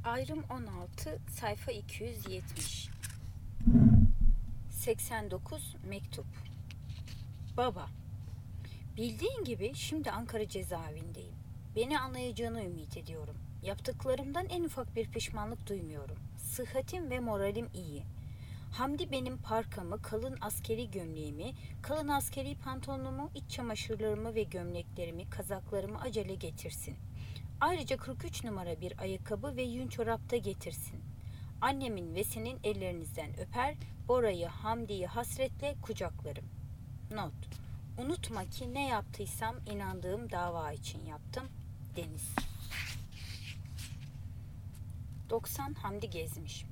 Ayrım 16, sayfa 270. 89 mektup. Baba, bildiğin gibi şimdi Ankara cezaevindeyim. Beni anlayacağını ümit ediyorum. Yaptıklarımdan en ufak bir pişmanlık duymuyorum. Sıhhatim ve moralim iyi. Hamdi benim parkamı, kalın askeri gömleğimi, kalın askeri pantolonumu, iç çamaşırlarımı ve gömleklerimi, kazaklarımı acele getirsin. Ayrıca 43 numara bir ayakkabı ve yün çorap da getirsin. Annemin ve senin ellerinizden öper, Bora'yı, Hamdi'yi hasretle kucaklarım. Not: Unutma ki ne yaptıysam inandığım dava için yaptım. Deniz. 90 Hamdi Gezmiş.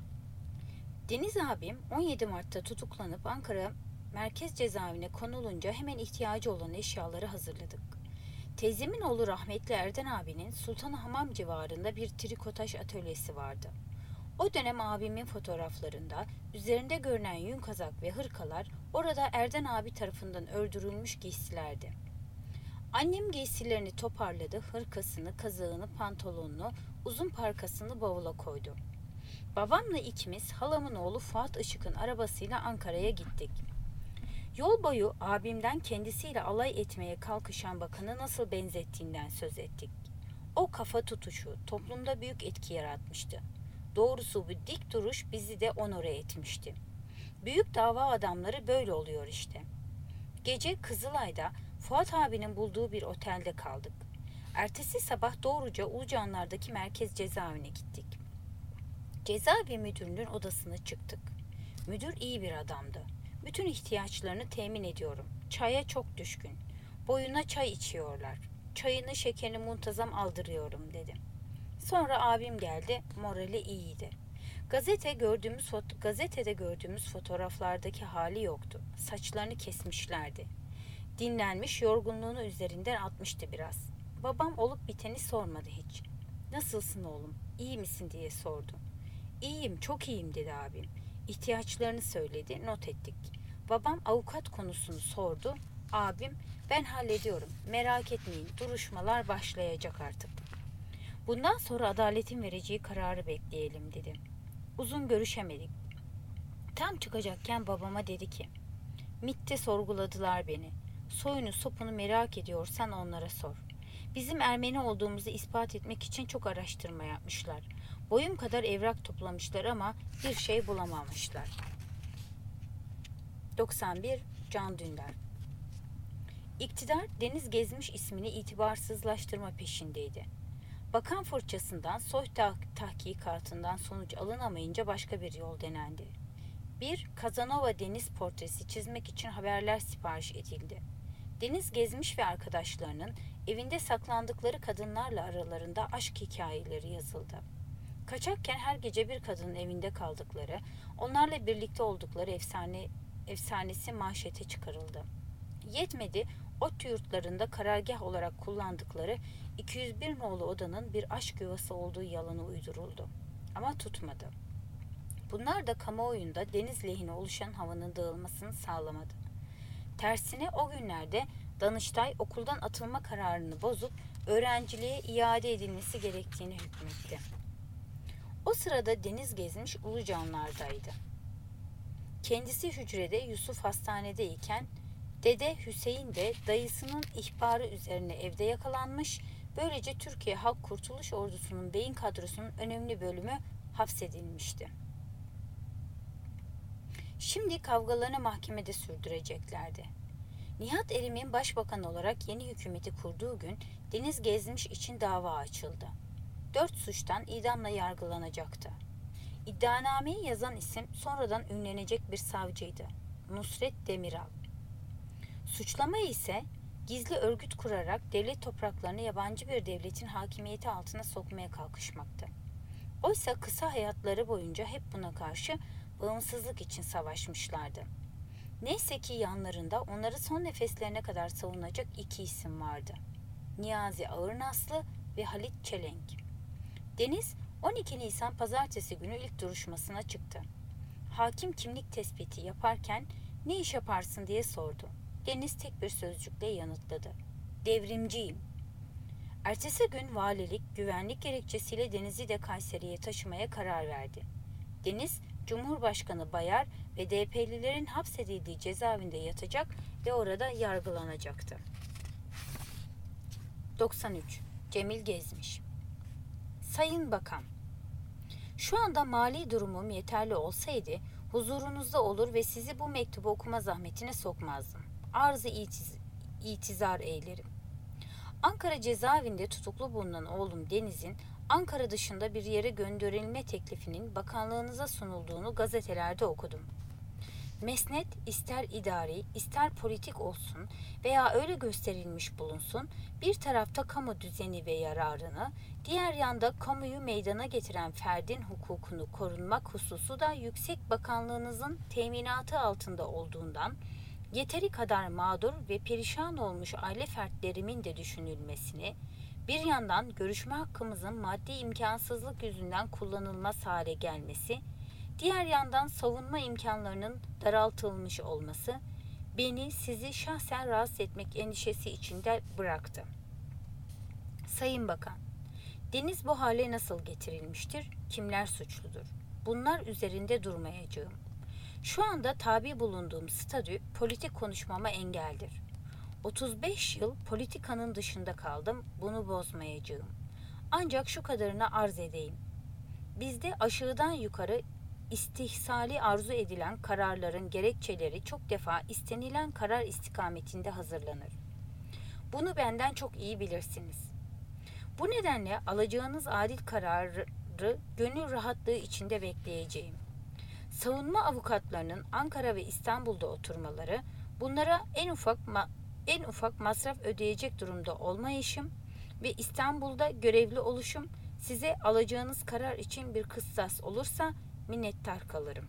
Deniz abim 17 Mart'ta tutuklanıp Ankara Merkez Cezaevine konulunca hemen ihtiyacı olan eşyaları hazırladık. Teyzemin oğlu rahmetli Erden abinin Sultanhamam civarında bir trikotaj atölyesi vardı. O dönem abimin fotoğraflarında üzerinde görünen yün kazak ve hırkalar orada Erden abi tarafından ördürülmüş giysilerdi. Annem giysilerini toparladı, hırkasını, kazağını, pantolonunu, uzun parkasını bavula koydu. Babamla ikimiz halamın oğlu Fuat Işık'ın arabasıyla Ankara'ya gittik. Yol boyu abimden kendisiyle alay etmeye kalkışan bakanı nasıl benzettiğinden söz ettik. O kafa tutuşu toplumda büyük etki yaratmıştı. Doğrusu bu dik duruş bizi de onore etmişti. Büyük dava adamları böyle oluyor işte. Gece Kızılay'da Fuat abinin bulduğu bir otelde kaldık. Ertesi sabah doğruca Ulucanlar'daki merkez cezaevine gittik. Cezaevi müdürünün odasına çıktık. Müdür iyi bir adamdı. Bütün ihtiyaçlarını temin ediyorum. Çaya çok düşkün. Boyuna çay içiyorlar. Çayını şekerini muntazam aldırıyorum dedim. Sonra abim geldi. Morali iyiydi. Gazetede gördüğümüz fotoğraflardaki hali yoktu. Saçlarını kesmişlerdi. Dinlenmiş, yorgunluğunu üzerinden atmıştı biraz. Babam olup biteni sormadı hiç. Nasılsın oğlum? İyi misin diye sordu. İyiyim, çok iyiyim dedi abim. İhtiyaçlarını söyledi, not ettik. Babam avukat konusunu sordu. Abim, ben hallediyorum, merak etmeyin, duruşmalar başlayacak artık. Bundan sonra adaletin vereceği kararı bekleyelim dedi. Uzun görüşemedik. Tam çıkacakken babama dedi ki, MİT'te sorguladılar beni. Soyunu sopunu merak ediyorsan onlara sor. Bizim Ermeni olduğumuzu ispat etmek için çok araştırma yapmışlar. Boyum kadar evrak toplamışlar ama bir şey bulamamışlar. 91 Can Dündar. İktidar Deniz Gezmiş ismini itibarsızlaştırma peşindeydi. Bakan fırçasından, soy tahkikatından sonuç alınamayınca başka bir yol denendi. Bir Kazanova deniz portresi çizmek için haberler sipariş edildi. Deniz Gezmiş ve arkadaşlarının evinde saklandıkları kadınlarla aralarında aşk hikayeleri yazıldı. Kaçakken her gece bir kadının evinde kaldıkları, onlarla birlikte oldukları efsanesi manşete çıkarıldı. Yetmedi, ot yurtlarında karargah olarak kullandıkları 201 nolu odanın bir aşk yuvası olduğu yalanı uyduruldu. Ama tutmadı. Bunlar da kamuoyunda deniz lehine oluşan havanın dağılmasını sağlamadı. Tersine o günlerde Danıştay okuldan atılma kararını bozup öğrenciliğe iade edilmesi gerektiğini hükmetti. O sırada Deniz Gezmiş Ulucanlar'daydı. Kendisi hücrede, Yusuf hastanedeyken Dede Hüseyin de dayısının ihbarı üzerine evde yakalanmış, böylece Türkiye Halk Kurtuluş Ordusu'nun beyin kadrosunun önemli bölümü hapsedilmişti. Şimdi kavgalarını mahkemede sürdüreceklerdi. Nihat Erim'in başbakan olarak yeni hükümeti kurduğu gün Deniz Gezmiş için dava açıldı. 4 suçtan idamla yargılanacaktı. İddianameyi yazan isim sonradan ünlenecek bir savcıydı. Nusret Demiral. Suçlama ise gizli örgüt kurarak devlet topraklarını yabancı bir devletin hakimiyeti altına sokmaya kalkışmaktı. Oysa kısa hayatları boyunca hep buna karşı bağımsızlık için savaşmışlardı. Neyse ki yanlarında onları son nefeslerine kadar savunacak 2 isim vardı. Niyazi Ağırnaslı ve Halit Çelenk. Deniz 12 Nisan pazartesi günü ilk duruşmasına çıktı. Hakim kimlik tespiti yaparken ne iş yaparsın diye sordu. Deniz tek bir sözcükle yanıtladı. Devrimciyim. Ertesi gün valilik güvenlik gerekçesiyle Deniz'i de Kayseri'ye taşımaya karar verdi. Deniz, Cumhurbaşkanı Bayar ve DP'lilerin hapsedildiği cezaevinde yatacak ve orada yargılanacaktı. 93. Cemil Gezmiş. Sayın Bakan, şu anda mali durumum yeterli olsaydı huzurunuzda olur ve sizi bu mektubu okuma zahmetine sokmazdım. Arz-ı itizar eylerim. Ankara cezaevinde tutuklu bulunan oğlum Deniz'in Ankara dışında bir yere gönderilme teklifinin bakanlığınıza sunulduğunu gazetelerde okudum. Mesnet ister idari, ister politik olsun veya öyle gösterilmiş bulunsun, bir tarafta kamu düzeni ve yararını, diğer yanda kamuyu meydana getiren ferdin hukukunu korunmak hususu da yüksek bakanlığınızın teminatı altında olduğundan, yeteri kadar mağdur ve perişan olmuş aile fertlerimin de düşünülmesini, bir yandan görüşme hakkımızın maddi imkansızlık yüzünden kullanılmaz hale gelmesi, diğer yandan savunma imkanlarının daraltılmış olması beni sizi şahsen rahatsız etmek endişesi içinde bıraktı. Sayın Bakan, Deniz bu hale nasıl getirilmiştir? Kimler suçludur? Bunlar üzerinde durmayacağım. Şu anda tabi bulunduğum statü politik konuşmama engeldir. 35 yıl politikanın dışında kaldım, bunu bozmayacağım. Ancak şu kadarını arz edeyim. Bizde aşağıdan yukarı istihsali arzu edilen kararların gerekçeleri çok defa istenilen karar istikametinde hazırlanır. Bunu benden çok iyi bilirsiniz. Bu nedenle alacağınız adil kararı gönül rahatlığı içinde bekleyeceğim. Savunma avukatlarının Ankara ve İstanbul'da oturmaları, bunlara en ufak masraf ödeyecek durumda olmayışım ve İstanbul'da görevli oluşum size alacağınız karar için bir kıssas olursa minnettar kalırım.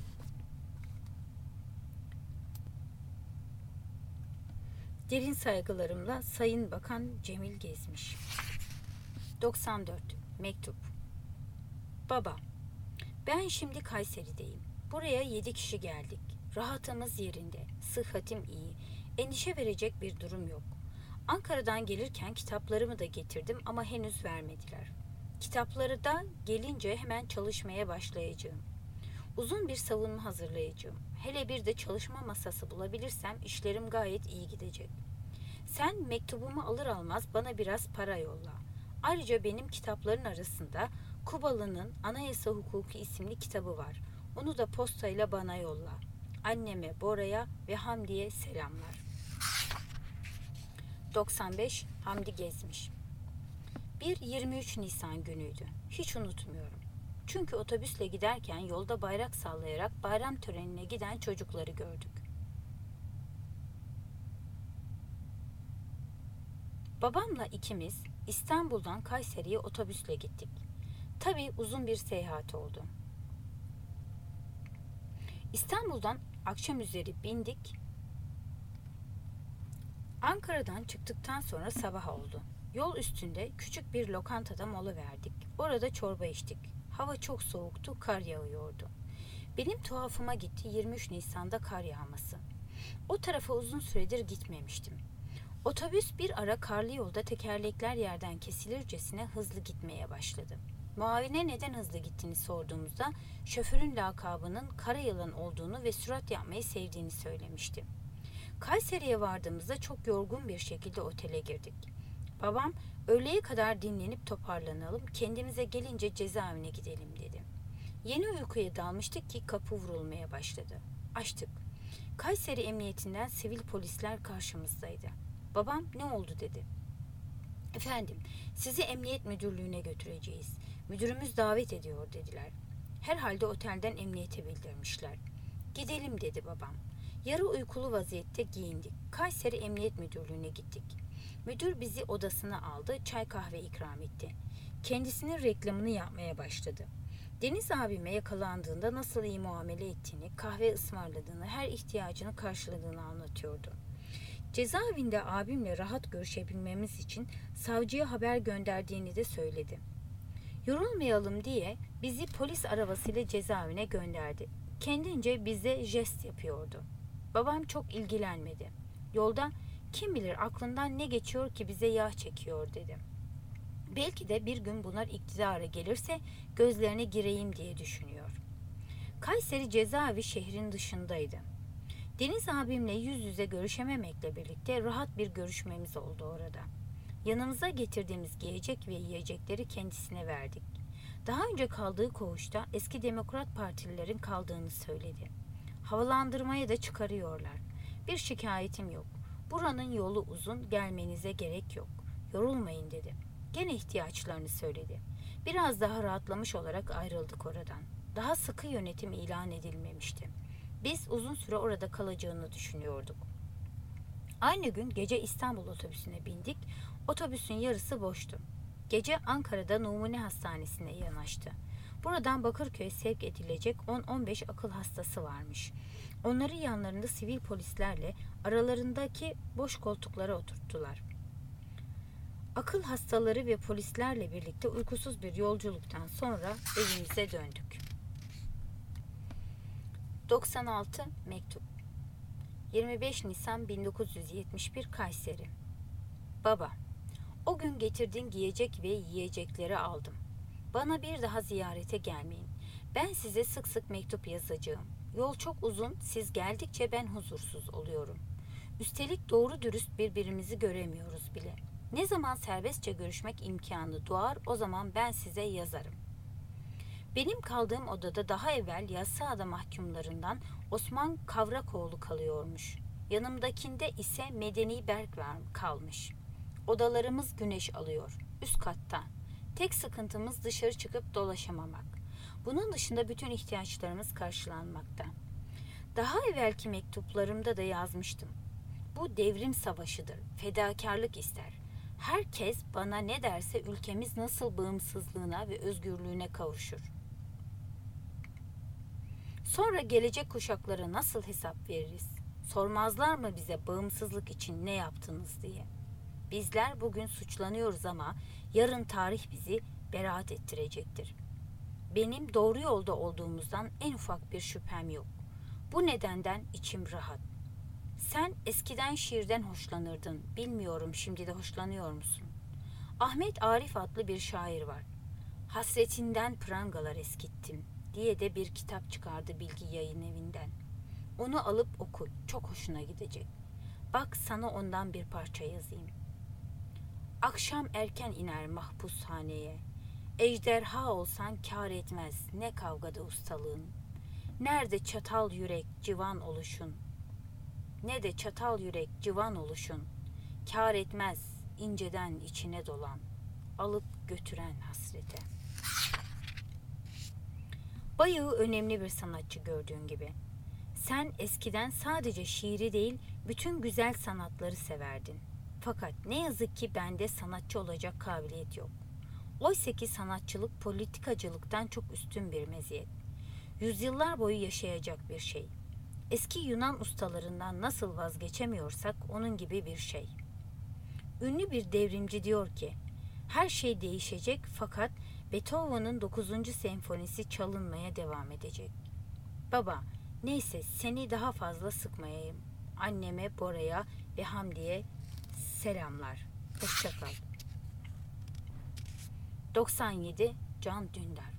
Derin saygılarımla Sayın Bakan Cemil Gezmiş. 94. Mektup. Baba, ben şimdi Kayseri'deyim. Buraya 7 kişi geldik. Rahatımız yerinde, sıhhatim iyi, endişe verecek bir durum yok. Ankara'dan gelirken kitaplarımı da getirdim ama henüz vermediler. Kitapları da gelince hemen çalışmaya başlayacağım. Uzun bir savunma hazırlayacağım. Hele bir de çalışma masası bulabilirsem işlerim gayet iyi gidecek. Sen mektubumu alır almaz bana biraz para yolla. Ayrıca benim kitapların arasında Kubalı'nın Anayasa Hukuku isimli kitabı var. Onu da postayla bana yolla. Anneme, Bora'ya ve Hamdi'ye selamlar. 95. Hamdi Gezmiş. Bir 23 Nisan günüydü. Hiç unutmuyorum. Çünkü otobüsle giderken yolda bayrak sallayarak bayram törenine giden çocukları gördük. Babamla ikimiz İstanbul'dan Kayseri'ye otobüsle gittik. Tabii uzun bir seyahat oldu. İstanbul'dan akşam üzeri bindik. Ankara'dan çıktıktan sonra sabah oldu. Yol üstünde küçük bir lokantada mola verdik. Orada çorba içtik. Hava çok soğuktu, kar yağıyordu. Benim tuhafıma gitti 23 Nisan'da kar yağması. O tarafa uzun süredir gitmemiştim. Otobüs bir ara karlı yolda tekerlekler yerden kesilircesine hızlı gitmeye başladı. Muavine neden hızlı gittiğini sorduğumuzda şoförün lakabının Karayılan olduğunu ve sürat yapmayı sevdiğini söylemişti. Kayseri'ye vardığımızda çok yorgun bir şekilde otele girdik. Babam öğleye kadar dinlenip toparlanalım, kendimize gelince cezaevine gidelim dedi. Yeni uykuya dalmıştık ki kapı vurulmaya başladı. Açtık. Kayseri Emniyetinden sivil polisler karşımızdaydı. Babam ne oldu dedi. Efendim, sizi emniyet müdürlüğüne götüreceğiz. Müdürümüz davet ediyor dediler. Herhalde otelden emniyete bildirmişler. Gidelim dedi babam. Yarı uykulu vaziyette giyindik. Kayseri Emniyet Müdürlüğü'ne gittik. Müdür bizi odasına aldı, çay kahve ikram etti. Kendisinin reklamını yapmaya başladı. Deniz abime yakalandığında nasıl iyi muamele ettiğini, kahve ısmarladığını, her ihtiyacını karşıladığını anlatıyordu. Cezaevinde abimle rahat görüşebilmemiz için savcıya haber gönderdiğini de söyledi. Yorulmayalım diye bizi polis arabasıyla cezaevine gönderdi. Kendince bize jest yapıyordu. Babam çok ilgilenmedi. Yolda kim bilir aklından ne geçiyor ki bize yağ çekiyor dedi. Belki de bir gün bunlar iktidara gelirse gözlerine gireyim diye düşünüyor. Kayseri cezaevi şehrin dışındaydı. Deniz abimle yüz yüze görüşememekle birlikte rahat bir görüşmemiz oldu orada. Yanımıza getirdiğimiz giyecek ve yiyecekleri kendisine verdik. Daha önce kaldığı koğuşta eski Demokrat Partililerin kaldığını söyledi. Havalandırmaya da çıkarıyorlar. Bir şikayetim yok. Buranın yolu uzun, gelmenize gerek yok. Yorulmayın dedi. Gene ihtiyaçlarını söyledi. Biraz daha rahatlamış olarak ayrıldık oradan. Daha sıkı yönetim ilan edilmemişti. Biz uzun süre orada kalacağını düşünüyorduk. Aynı gün gece İstanbul otobüsüne bindik. Otobüsün yarısı boştu. Gece Ankara'da Numune Hastanesi'ne yanaştı. Buradan Bakırköy'e sevk edilecek 10-15 akıl hastası varmış. Onları yanlarında sivil polislerle aralarındaki boş koltuklara oturttular. Akıl hastaları ve polislerle birlikte uykusuz bir yolculuktan sonra evimize döndük. 96 mektup. 25 Nisan 1971 Kayseri. Baba, o gün getirdiğin giyecek ve yiyecekleri aldım. Bana bir daha ziyarete gelmeyin. Ben size sık sık mektup yazacağım. Yol çok uzun, siz geldikçe ben huzursuz oluyorum. Üstelik doğru dürüst birbirimizi göremiyoruz bile. Ne zaman serbestçe görüşmek imkanı doğar, o zaman ben size yazarım. Benim kaldığım odada daha evvel Yassıada mahkumlarından Osman Kavrakoğlu kalıyormuş. Yanımdakinde ise Medeni Berk kalmış. Odalarımız güneş alıyor, üst katta. Tek sıkıntımız dışarı çıkıp dolaşamamak. Bunun dışında bütün ihtiyaçlarımız karşılanmakta. Daha evvelki mektuplarımda da yazmıştım. Bu devrim savaşıdır, fedakarlık ister. Herkes bana ne derse ülkemiz nasıl bağımsızlığına ve özgürlüğüne kavuşur. Sonra gelecek kuşaklara nasıl hesap veririz? Sormazlar mı bize bağımsızlık için ne yaptınız diye? Bizler bugün suçlanıyoruz ama yarın tarih bizi beraat ettirecektir. Benim doğru yolda olduğumuzdan en ufak bir şüphem yok. Bu nedenden içim rahat. Sen eskiden şiirden hoşlanırdın. Bilmiyorum şimdi de hoşlanıyor musun? Ahmet Arif adlı bir şair var. Hasretinden prangalar eskittim diye de bir kitap çıkardı Bilgi Yayın Evi'nden. Onu alıp oku. Çok hoşuna gidecek. Bak sana ondan bir parça yazayım. Akşam erken iner mahpushaneye. Ejderha olsan kâr etmez ne kavgada ustalığın. Nerede çatal yürek civan oluşun. Ne de çatal yürek civan oluşun. Kâr etmez inceden içine dolan. Alıp götüren hasrete. Bayağı önemli bir sanatçı gördüğün gibi. Sen eskiden sadece şiiri değil, bütün güzel sanatları severdin. Fakat ne yazık ki bende sanatçı olacak kabiliyet yok. Oysa ki sanatçılık politikacılıktan çok üstün bir meziyet. Yüzyıllar boyu yaşayacak bir şey. Eski Yunan ustalarından nasıl vazgeçemiyorsak onun gibi bir şey. Ünlü bir devrimci diyor ki, her şey değişecek fakat Beethoven'ın 9. senfonisi çalınmaya devam edecek. Baba, neyse seni daha fazla sıkmayayım. Anneme, Bora'ya ve Hamdi'ye selamlar. Hoşça kal. 97 Can Dündar.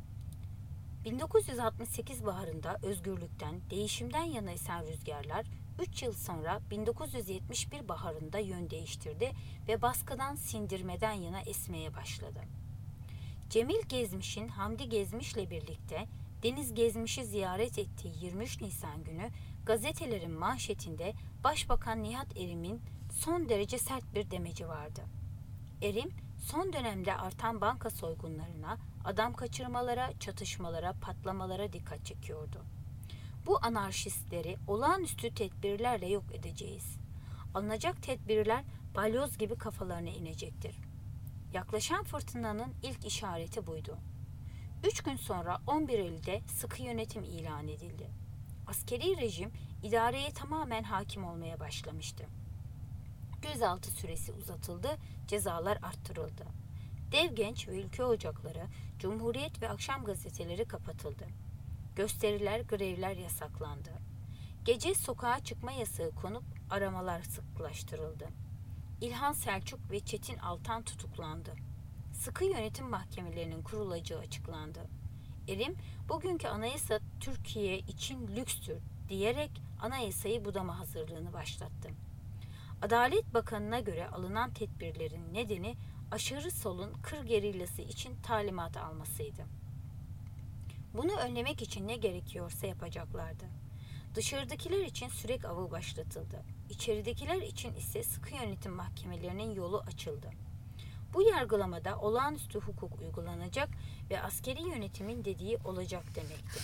1968 baharında özgürlükten, değişimden yana esen rüzgarlar 3 yıl sonra 1971 baharında yön değiştirdi ve baskıdan, sindirmeden yana esmeye başladı. Cemil Gezmiş'in Hamdi Gezmiş'le birlikte Deniz Gezmiş'i ziyaret ettiği 23 Nisan günü gazetelerin manşetinde Başbakan Nihat Erim'in son derece sert bir demeci vardı. Erim, son dönemde artan banka soygunlarına, adam kaçırmalara, çatışmalara, patlamalara dikkat çekiyordu. Bu anarşistleri olağanüstü tedbirlerle yok edeceğiz. Alınacak tedbirler balyoz gibi kafalarına inecektir. Yaklaşan fırtınanın ilk işareti buydu. 3 gün sonra 11 Eylül'de sıkı yönetim ilan edildi. Askeri rejim idareye tamamen hakim olmaya başlamıştı. Gözaltı süresi uzatıldı, cezalar arttırıldı. Dev Genç ve Ülke Ocakları, Cumhuriyet ve akşam gazeteleri kapatıldı. Gösteriler, grevler yasaklandı. Gece sokağa çıkma yasağı konup aramalar sıklaştırıldı. İlhan Selçuk ve Çetin Altan tutuklandı. sıkı yönetim mahkemelerinin kurulacağı açıklandı. Erim, bugünkü anayasa Türkiye için lükstür diyerek anayasayı budama hazırlığını başlattı. Adalet Bakanı'na göre alınan tedbirlerin nedeni aşırı solun kır gerillası için talimat almasıydı. Bunu önlemek için ne gerekiyorsa yapacaklardı. Dışarıdakiler için sürek avı başlatıldı. İçeridekiler için ise sıkı yönetim mahkemelerinin yolu açıldı. Bu yargılamada olağanüstü hukuk uygulanacak ve askeri yönetimin dediği olacak demekti.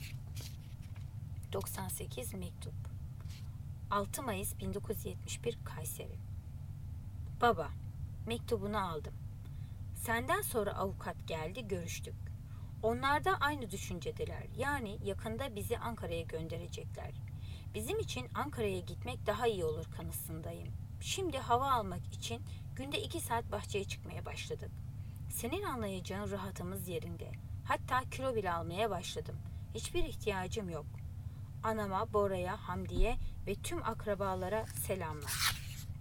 98 mektup. 6 Mayıs 1971 Kayseri. Baba, mektubunu aldım. Senden sonra avukat geldi, görüştük. Onlar da aynı düşüncedeler. Yani yakında bizi Ankara'ya gönderecekler. Bizim için Ankara'ya gitmek daha iyi olur kanısındayım. Şimdi hava almak için günde 2 saat bahçeye çıkmaya başladık. Senin anlayacağın rahatımız yerinde. Hatta kilo bile almaya başladım. Hiçbir ihtiyacım yok. Anama, Bora'ya, Hamdi'ye ve tüm akrabalara selamlar.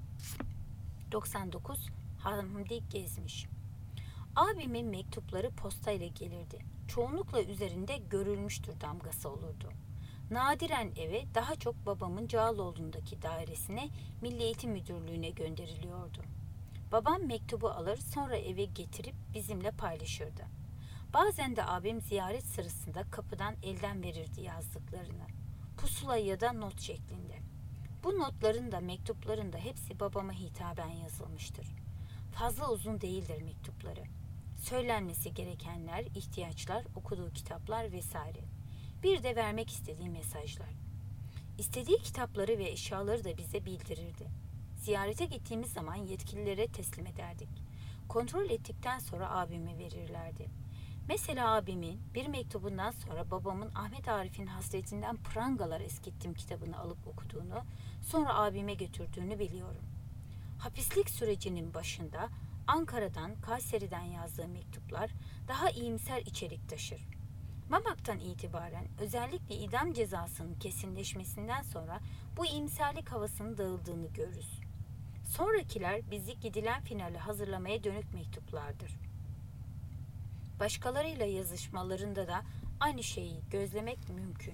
99 Hamdi Gezmiş. Abimin mektupları postayla gelirdi. Çoğunlukla üzerinde görülmüştür damgası olurdu. Nadiren eve, daha çok babamın Cağaloğlu'ndaki dairesine, Milli Eğitim Müdürlüğü'ne gönderiliyordu. Babam mektubu alır, sonra eve getirip bizimle paylaşırdı. Bazen de abim ziyaret sırasında kapıdan elden verirdi yazdıklarını. Pusula ya da not şeklinde. Bu notların da mektupların da hepsi babama hitaben yazılmıştır. Fazla uzun değildir mektupları. Söylenmesi gerekenler, ihtiyaçlar, okuduğu kitaplar vesaire. Bir de vermek istediği mesajlar. İstediği kitapları ve eşyaları da bize bildirirdi. Ziyarete gittiğimiz zaman yetkililere teslim ederdik. Kontrol ettikten sonra abime verirlerdi. Mesela abimin bir mektubundan sonra babamın Ahmet Arif'in Hasretinden Prangalar Eskittim kitabını alıp okuduğunu, sonra abime götürdüğünü biliyorum. Hapislik sürecinin başında Ankara'dan, Kayseri'den yazdığı mektuplar daha iyimser içerik taşır. Mamak'tan itibaren özellikle idam cezasının kesinleşmesinden sonra bu iyimserlik havasının dağıldığını görürüz. Sonrakiler bizi gidilen finale hazırlamaya dönük mektuplardır. Başkalarıyla yazışmalarında da aynı şeyi gözlemek mümkün.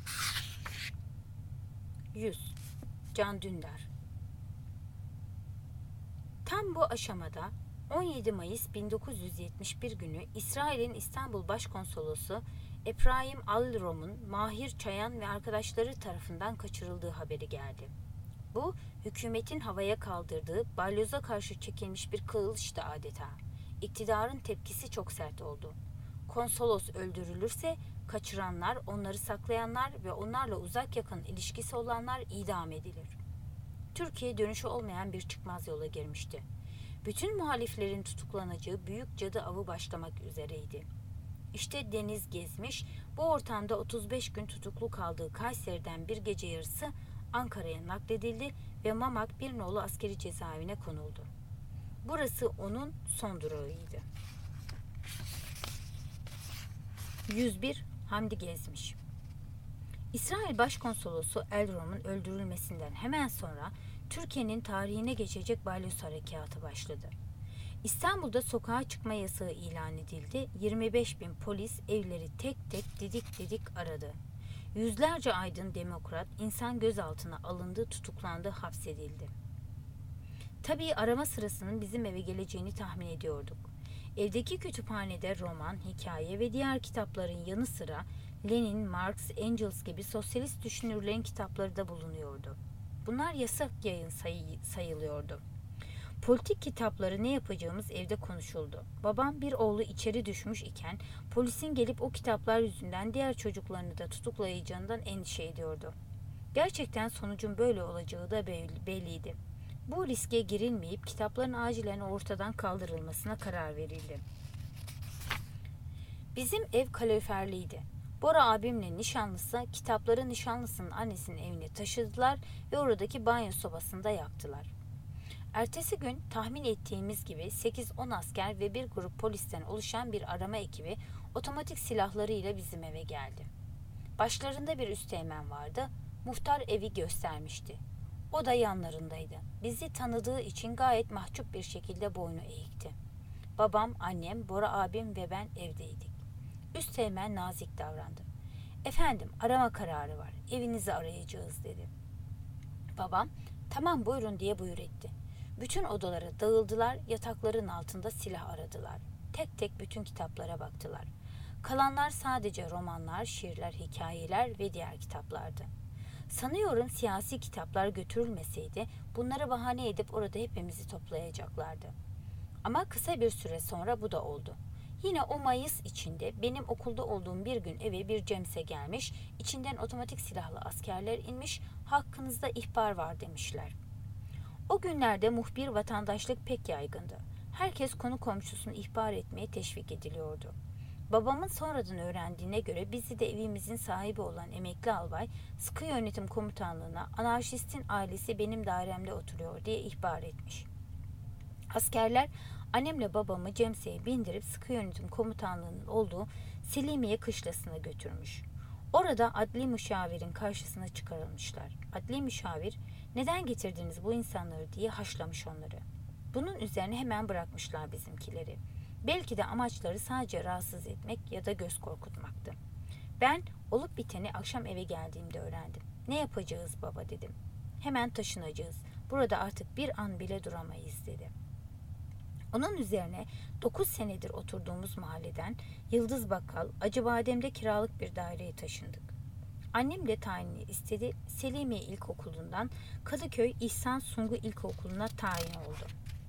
100. Can Dündar. Tam bu aşamada 17 Mayıs 1971 günü İsrail'in İstanbul Başkonsolosu Ephraim Alrom'un Mahir Çayan ve arkadaşları tarafından kaçırıldığı haberi geldi. Bu, hükümetin havaya kaldırdığı balyoza karşı çekilmiş bir kılıçtı adeta. İktidarın tepkisi çok sert oldu. Konsolos öldürülürse kaçıranlar, onları saklayanlar ve onlarla uzak yakın ilişkisi olanlar idam edilir. Türkiye dönüşü olmayan bir çıkmaz yola girmişti. Bütün muhaliflerin tutuklanacağı büyük cadı avı başlamak üzereydi. İşte Deniz Gezmiş, bu ortamda 35 gün tutuklu kaldığı Kayseri'den bir gece yarısı Ankara'ya nakledildi ve Mamak bir nolu askeri cezaevine konuldu. Burası onun son durağıydı. 101 Hamdi Gezmiş. İsrail Başkonsolosu Elrom'un öldürülmesinden hemen sonra Türkiye'nin tarihine geçecek balyoz harekatı başladı. İstanbul'da sokağa çıkma yasağı ilan edildi. 25 bin polis evleri tek tek didik didik aradı. Yüzlerce aydın demokrat insan gözaltına alındı, tutuklandı, hapsedildi. Tabii arama sırasının bizim eve geleceğini tahmin ediyorduk. Evdeki kütüphanede roman, hikaye ve diğer kitapların yanı sıra Lenin, Marx, Engels gibi sosyalist düşünürlerin kitapları da bulunuyordu. Bunlar yasak yayın sayılıyordu. Politik kitapları ne yapacağımız evde konuşuldu. Babam bir oğlu içeri düşmüş iken polisin gelip o kitaplar yüzünden diğer çocuklarını da tutuklayacağından endişe ediyordu. Gerçekten sonucun böyle olacağı da belliydi. Bu riske girilmeyip kitapların acilen ortadan kaldırılmasına karar verildi. Bizim ev kaloriferliydi. Bora abimle nişanlısı kitapları nişanlısının annesinin evine taşıdılar ve oradaki banyo sobasında yaktılar. Ertesi gün tahmin ettiğimiz gibi 8-10 asker ve bir grup polisten oluşan bir arama ekibi otomatik silahlarıyla bizim eve geldi. Başlarında bir üsteğmen vardı. Muhtar evi göstermişti. O da yanlarındaydı. Bizi tanıdığı için gayet mahcup bir şekilde boynu eğikti. Babam, annem, Bora abim ve ben evdeydik. Üsteğmen nazik davrandı. Efendim, arama kararı var. Evinizi arayacağız dedi. Babam, tamam buyurun diye buyur etti. Bütün odalara dağıldılar, yatakların altında silah aradılar. Tek tek bütün kitaplara baktılar. Kalanlar sadece romanlar, şiirler, hikayeler ve diğer kitaplardı. Sanıyorum siyasi kitaplar götürülmeseydi bunları bahane edip orada hepimizi toplayacaklardı. Ama kısa bir süre sonra bu da oldu. Yine o Mayıs içinde benim okulda olduğum bir gün eve bir cemse gelmiş, içinden otomatik silahlı askerler inmiş, hakkınızda ihbar var demişler. O günlerde muhbir vatandaşlık pek yaygındı. Herkes konu komşusunu ihbar etmeye teşvik ediliyordu. Babamın sonradan öğrendiğine göre bizi de evimizin sahibi olan emekli albay sıkı yönetim komutanlığına anarşistin ailesi benim dairemde oturuyor diye ihbar etmiş. Askerler annemle babamı Cemse'ye bindirip sıkı yönetim komutanlığının olduğu Selimiye kışlasına götürmüş. Orada adli müşavirin karşısına çıkarılmışlar. Adli müşavir neden getirdiniz bu insanları diye haşlamış onları. Bunun üzerine hemen bırakmışlar bizimkileri. Belki de amaçları sadece rahatsız etmek ya da göz korkutmaktı. Ben olup biteni akşam eve geldiğimde öğrendim. Ne yapacağız baba dedim. Hemen taşınacağız. Burada artık bir an bile duramayız dedi. Onun üzerine 9 senedir oturduğumuz mahalleden Yıldız Bakkal, Acıbadem'de kiralık bir daireye taşındık. Annem de tayini istedi. Selimiye İlkokulu'ndan Kadıköy İhsan Sungu İlkokulu'na tayin oldu.